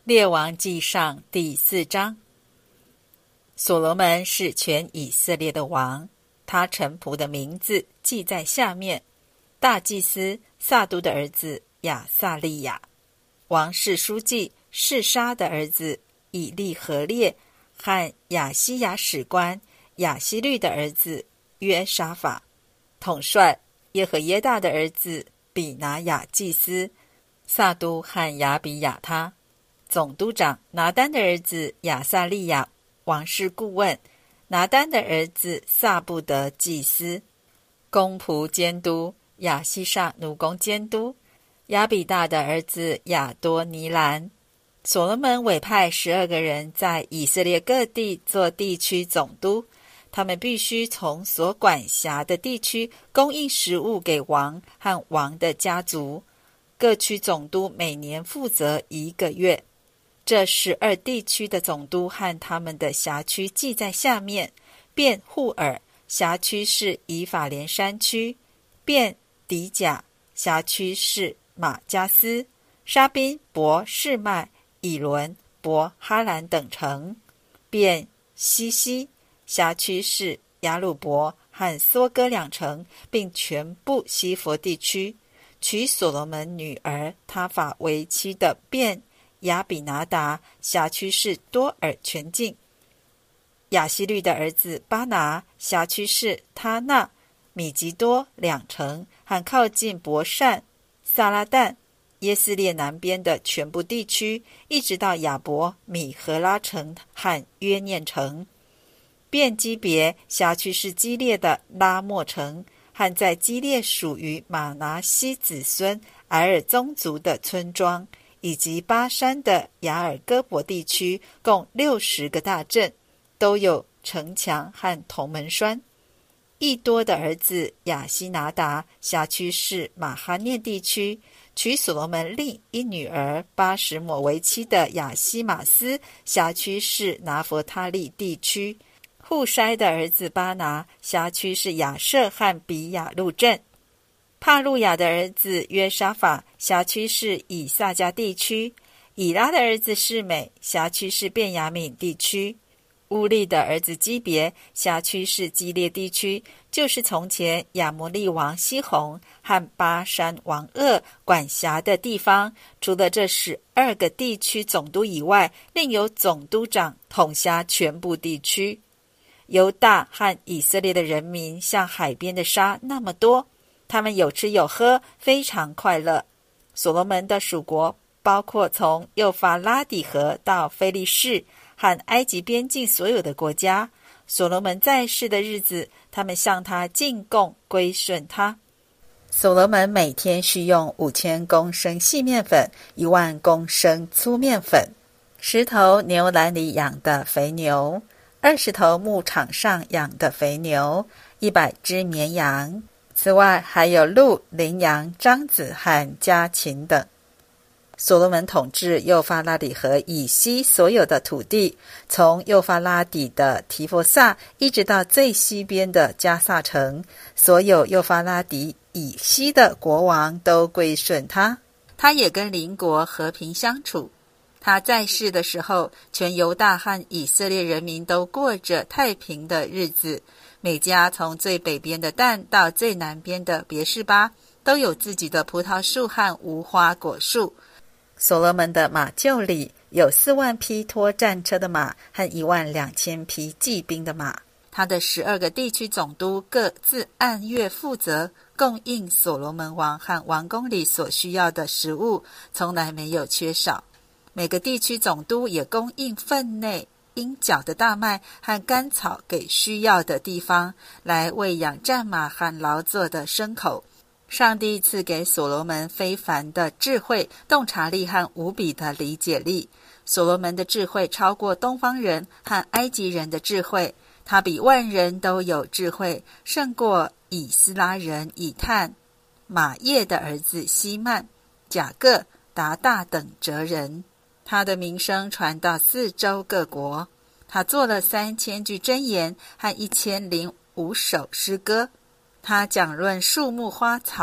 列王纪上第4章。所罗门是全以色列的王，他臣仆的名字记在下面：大祭司撒督的儿子亚撒利雅，王室书记示沙的儿子以利何列，和亚西亚史官亚希律的儿子约沙法，统帅耶和耶大的儿子比拿雅祭司，撒督和亚比亚他，总督长拿单的儿子亚撒利雅，王室顾问拿单的儿子撒布德祭司，公仆监督亚西煞奴工监督，亚比大的儿子亚多尼兰。所罗门委派12个人在以色列各地做地区总督，他们必须从所管辖的地区供应食物给王和王的家族。各区总督每年负责1个月。这12地区的总督和他们的辖区记在下面：便户尔辖区是以法莲山区，便底甲辖区是马加斯，沙宾、伯示麦、以伦、伯哈兰等城，便西西辖区是雅鲁伯和梭哥2城，并全部西佛地区。娶所罗门女儿他法为妻的便亚比拿达辖区是多尔全境，亚希律的儿子巴拿辖区是他那、米吉多2城和靠近伯善、撒拉旦、耶斯列南边的全部地区，一直到亚伯、米和拉城和约念城。便基别辖区是基列的拉莫城和在基列属于马拿西子孙埃尔宗族的村庄，以及巴山的雅尔戈伯地区，共60个大镇，都有城墙和铜门栓。益多的儿子亚西拿达辖区是马哈念地区，娶所罗门另一女儿巴什抹为妻的亚西马斯辖区是拿弗他利地区。户筛的儿子巴拿辖区是亚舍和比亚路镇。帕路亚的儿子约沙法辖区是以萨迦地区。以拉的儿子示美辖区是便雅悯地区。乌利的儿子基别辖区是基列地区，就是从前亚摩利王西宏和巴山王噩管辖的地方。除了这12个地区总督以外，另有总督长统辖全部地区。犹大和以色列的人民像海边的沙那么多，他们有吃有喝，非常快乐。所罗门的属国包括从幼发拉底河到非利士和埃及边境所有的国家。所罗门在世的日子，他们向他进贡，归顺他。所罗门每天需用5000公升细面粉，1万公升粗面粉，10头牛栏里养的肥牛，20头牧场上养的肥牛，100只绵羊，此外还有鹿、羚羊、獐子和家禽等。所罗门统治幼发拉底河以西所有的土地，从幼发拉底的提佛萨一直到最西边的加萨城，所有幼发拉底以西的国王都归顺他。他也跟邻国和平相处。他在世的时候，全犹大和以色列人民都过着太平的日子。每家从最北边的但到最南边的别是巴，都有自己的葡萄树和无花果树。所罗门的马厩里有4万匹拖战车的马和12000匹骑兵的马。他的12个地区总督各自按月负责，供应所罗门王和王宫里所需要的食物，从来没有缺少。每个地区总督也供应分内鹰角的大麦和干草给需要的地方，来喂养战马和劳作的牲口。上帝赐给所罗门非凡的智慧、洞察力和无比的理解力。所罗门的智慧超过东方人和埃及人的智慧，他比万人都有智慧，胜过以斯拉人以探、马叶的儿子希曼、甲各、达大等哲人。他的名声传到4周各国。他做了3000句箴言和1005首诗歌。他讲论树木花草，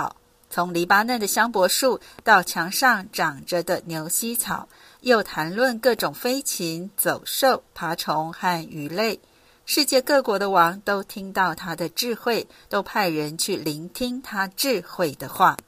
从黎巴嫩的香柏树到墙上长着的牛膝草，又谈论各种飞禽、走兽、爬虫和鱼类。世界各国的王都听到他的智慧，都派人去聆听他智慧的话。